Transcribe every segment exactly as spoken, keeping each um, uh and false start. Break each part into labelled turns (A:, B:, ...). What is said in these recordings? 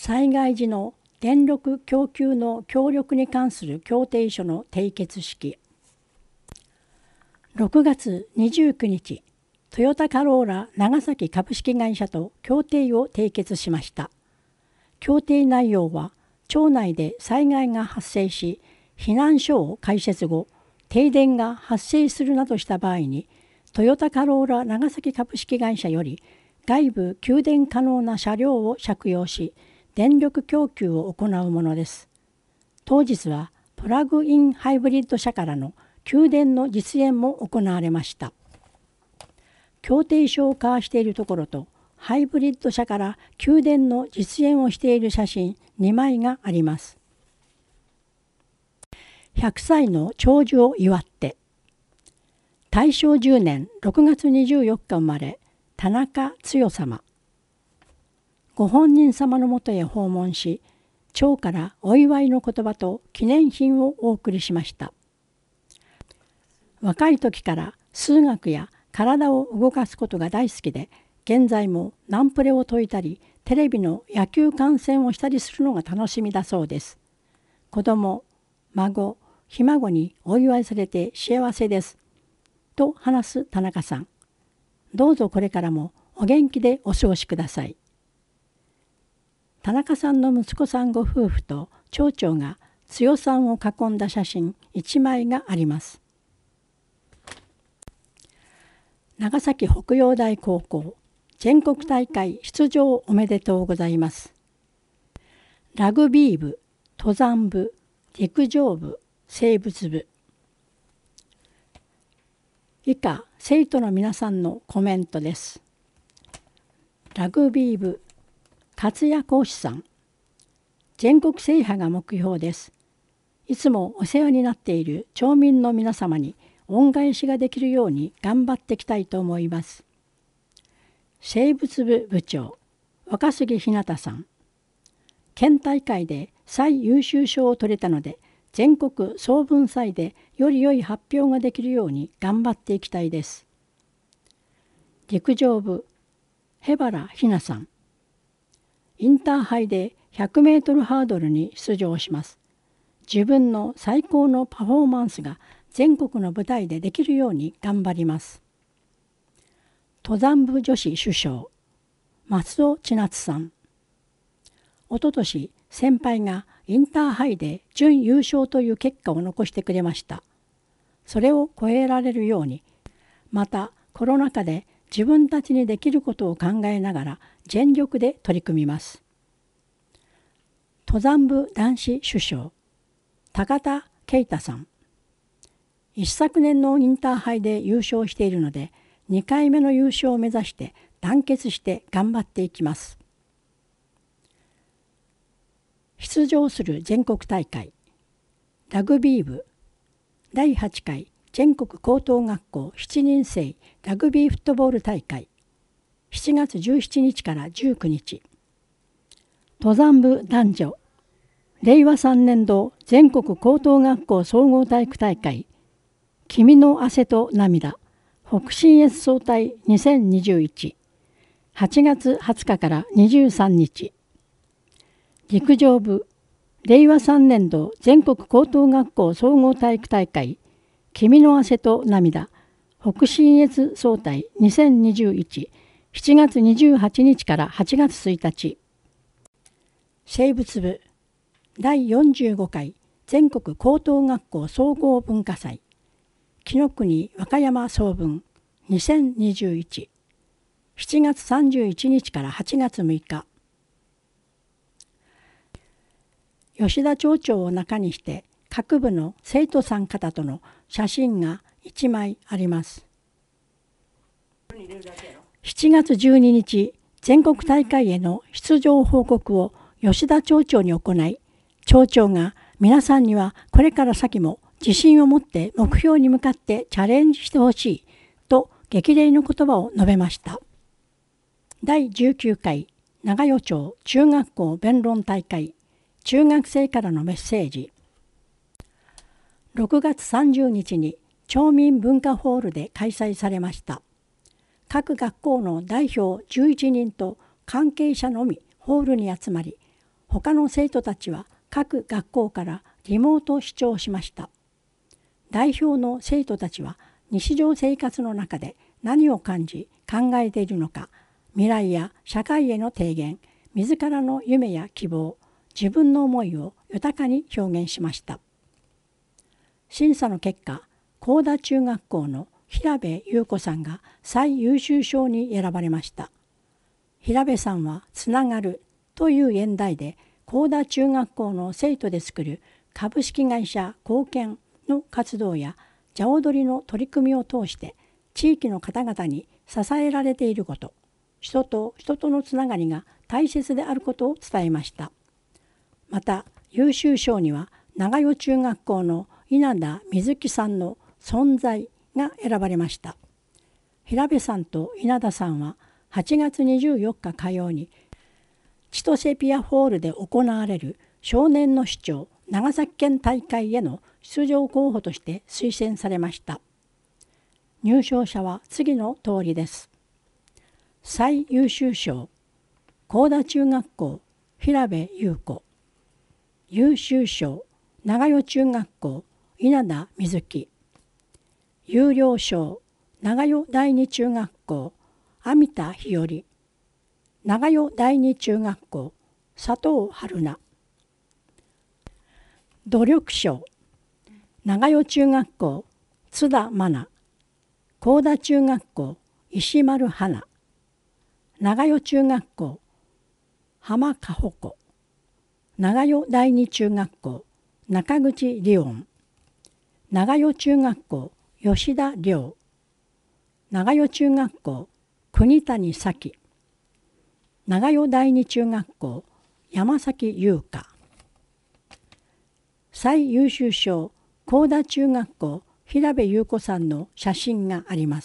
A: 災害時の電力供給の協力に関する協定書の締結式。ろくがつにじゅうくにち、トヨタカローラ長崎株式会社と協定を締結しました。協定内容は、町内で災害が発生し、避難所を開設後、停電が発生するなどした場合に、トヨタカローラ長崎株式会社より外部給電可能な車両を借用し、電力供給を行うものです。当日はプラグインハイブリッド車からの給電の実演も行われました。協定書を交わしているところと、ハイブリッド車から給電の実演をしている写真にまいがあります。ひゃくさいの長寿を祝って、たいしょうじゅうねんろくがつにじゅうよっか生まれ、田中つよ様。ご本人様のもとへ訪問し、町からお祝いの言葉と記念品をお送りしました。若い時から数学や体を動かすことが大好きで、現在もナンプレを解いたり、テレビの野球観戦をしたりするのが楽しみだそうです。子供、孫、ひ孫にお祝いされて幸せです。と話す田中さん。どうぞこれからもお元気でお過ごしください。田中さんの息子さんご夫婦と町長が強さんを囲んだ写真いちまいがあります。長崎北陽大高校全国大会出場おめでとうございます。ラグビー部、登山部、陸上部、生物部。以下、生徒の皆さんのコメントです。ラグビー部、勝谷講師さん。全国制覇が目標です。いつもお世話になっている町民の皆様に恩返しができるように頑張っていきたいと思います。生物部部長、若杉ひなたさん。県大会で最優秀賞を取れたので、全国総文祭でより良い発表ができるように頑張っていきたいです。陸上部、へばらひなさん。インターハイでひゃくメートルハードルに出場します。自分の最高のパフォーマンスが全国の舞台でできるように頑張ります。登山部女子主将、松尾千夏さん。おととし、先輩がインターハイで準優勝という結果を残してくれました。それを超えられるように、またコロナ禍で自分たちにできることを考えながら全力で取り組みます。登山部男子主将、高田啓太さん。一昨年のインターハイで優勝しているので、にかいめの優勝を目指して団結して頑張っていきます。出場する全国大会、ラグビー部、だいはちかい全国高等学校しちねんせいラグビーフットボール大会、しちがつじゅうしちにちからじゅうくにち。登山部男女、れいわさんねんど全国高等学校総合体育大会、君の汗と涙、北信越総体にせんにじゅういち、はちがつはつかからにじゅうさんにち。陸上部、れいわさんねんど全国高等学校総合体育大会、君の汗と涙、北信越総体にせんにじゅういち、しちがつにじゅうはちにちからはちがつついたち。生物部、だいよんじゅうごかい全国高等学校総合文化祭、紀ノ国和歌山総文にせんにじゅういち、しちがつさんじゅういちにちからはちがつむいか。吉田町長を中にして各部の生徒さん方との写真がいちまいあります。しちがつじゅうににち、全国大会への出場報告を吉田町長に行い、町長が皆さんにはこれから先も自信を持って目標に向かってチャレンジしてほしいと激励の言葉を述べました。だいじゅうきゅうかい長与町中学校弁論大会、中学生からのメッセージ。ろくがつさんじゅうにちに町民文化ホールで開催されました。各学校の代表じゅういちにんと関係者のみホールに集まり、 他の生徒たちは各学校からリモート視聴しました。代表の生徒たちは日常生活の中で何を感じ考えているのか、未来や社会への提言、自らの夢や希望、自分の思いを豊かに表現しました。審査の結果、高田中学校の平部優子さんが最優秀賞に選ばれました。平部さんはつながるという演題で高田中学校の生徒で作る株式会社貢献の活動や蛇踊りの取り組みを通して地域の方々に支えられていること、人と人とのつながりが大切であることを伝えました。また優秀賞には長与中学校の稲田瑞希さんの存在が選ばれました。平部さんと稲田さんははちがつにじゅうよっか火曜に千歳ピアホールで行われる少年の市長長崎県大会への出場候補として推薦されました。入賞者は次の通りです。最優秀賞、高田中学校平部優子。優秀賞、長与中学校稲田瑞希。優良賞、長与第二中学校網田日和。長与第二中学校佐藤春菜。努力賞、長与中学校津田真奈。高田中学校石丸花。長与中学校浜加穂子。長与第二中学校中口理音。長与中学校吉田亮。長与中学校国谷咲。長与第二中学校山崎優香。最優秀賞、高田中学校平部優子さんの写真があります。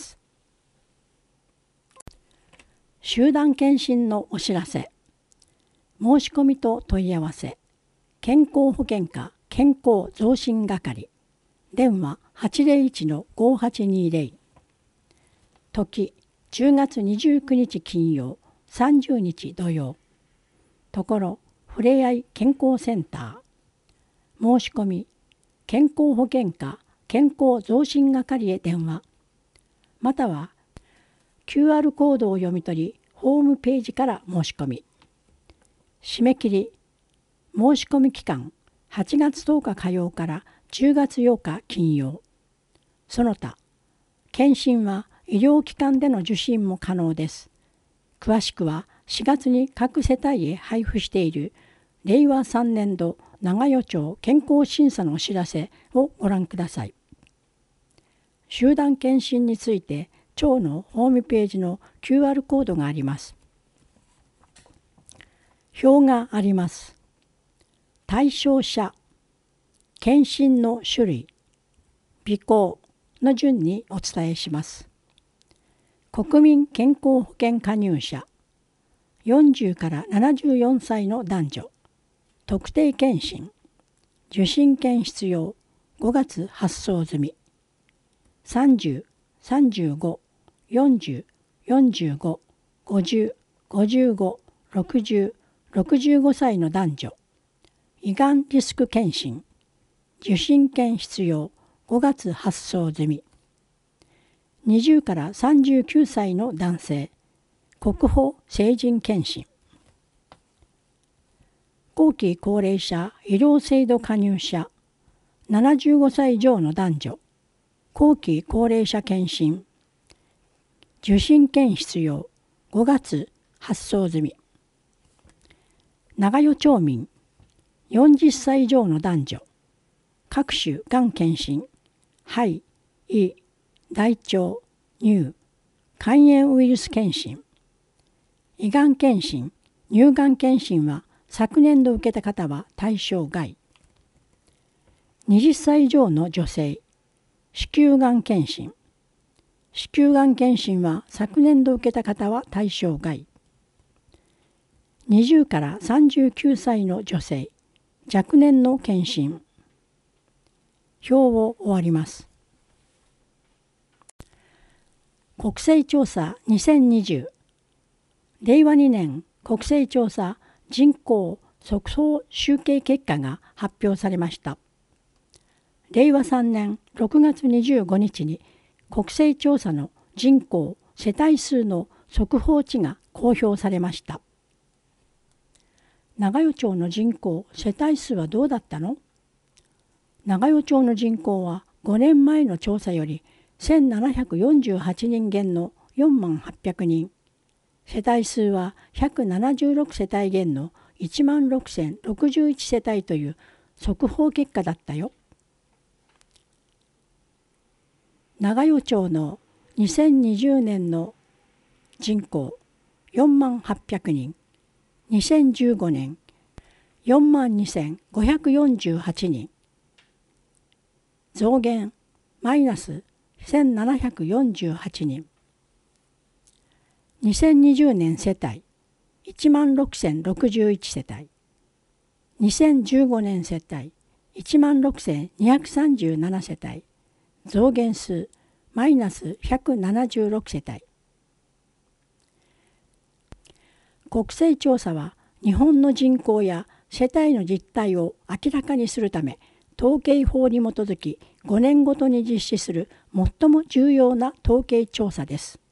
A: 集団検診のお知らせ。申し込みと問い合わせ。健康保険課健康増進係。電話 はちゼロいちのごはちにゼロ。時じゅうがつにじゅうくにち金曜、さんじゅうにち土曜。ところふれあい健康センター。申し込み健康保険課健康増進係へ電話、または キューアール コードを読み取りホームページから申し込み。締め切り申し込み期間はちがつとおか火曜からじゅうがつようか金曜。その他検診は医療機関での受診も可能です。詳しくはしがつに各世帯へ配布しているれいわさんねんど長与町健康審査のお知らせをご覧ください。集団検診について町のホームページの キューアール コードがあります。表があります。対象者、検診の種類、備考の順にお伝えします。国民健康保険加入者、よんじゅうからななじゅうよんさいの男女、特定健診、受診券必要、ごがつ発送済み。さんじゅう、さんじゅうご、よんじゅう、よんじゅうご、ごじゅう、ごじゅうご、ろくじゅう、ろくじゅうごさいの男女、胃がんリスク検診、受診券必要、ごがつ発送済み。にじゅうからさんじゅうきゅうさいの男性、国保成人検診。後期高齢者医療制度加入者、ななじゅうごさい以上の男女、後期高齢者検診、受診券必要、ごがつ発送済み。長与町民、よんじゅっさい以上の男女、各種がん検診、肺、胃、大腸、乳、肝炎ウイルス検診。胃がん検診、乳がん検診は昨年度受けた方は対象外。はたち以上の女性、子宮がん検診。子宮がん検診は昨年度受けた方は対象外。にじゅうからさんじゅうきゅうさいの女性、若年の検診。表を終わります。国勢調査にせんにじゅう。れいわにねん国勢調査人口速報集計結果が発表されました。れいわさんねんろくがつにじゅうごにちに国勢調査の人口・世帯数の速報値が公表されました。長与町の人口・世帯数はどうだったの？長与町の人口はごねんまえの調査よりせんななひゃくよんじゅうはちにん減のよんまんはっぴゃくにん、世帯数はひゃくななじゅうろくせたい減のいちまんろくせんろくじゅういちせたいという速報結果だったよ。長与町のにせんにじゅうねんの人口よんまんはっぴゃくにん、にせんじゅうごねんよんまんにせんごひゃくよんじゅうはちにん、増減マイナスせんななひゃくよんじゅうはちにん、にせんにじゅうねん世帯いちまんろくせんろくじゅういちせたい、にせんじゅうごねん世帯いちまんろくせんにひゃくさんじゅうななせたい、増減数マイナスひゃくななじゅうろくせたい。国勢調査は日本の人口や世帯の実態を明らかにするため、統計法に基づきごねんごとに実施する最も重要な統計調査です。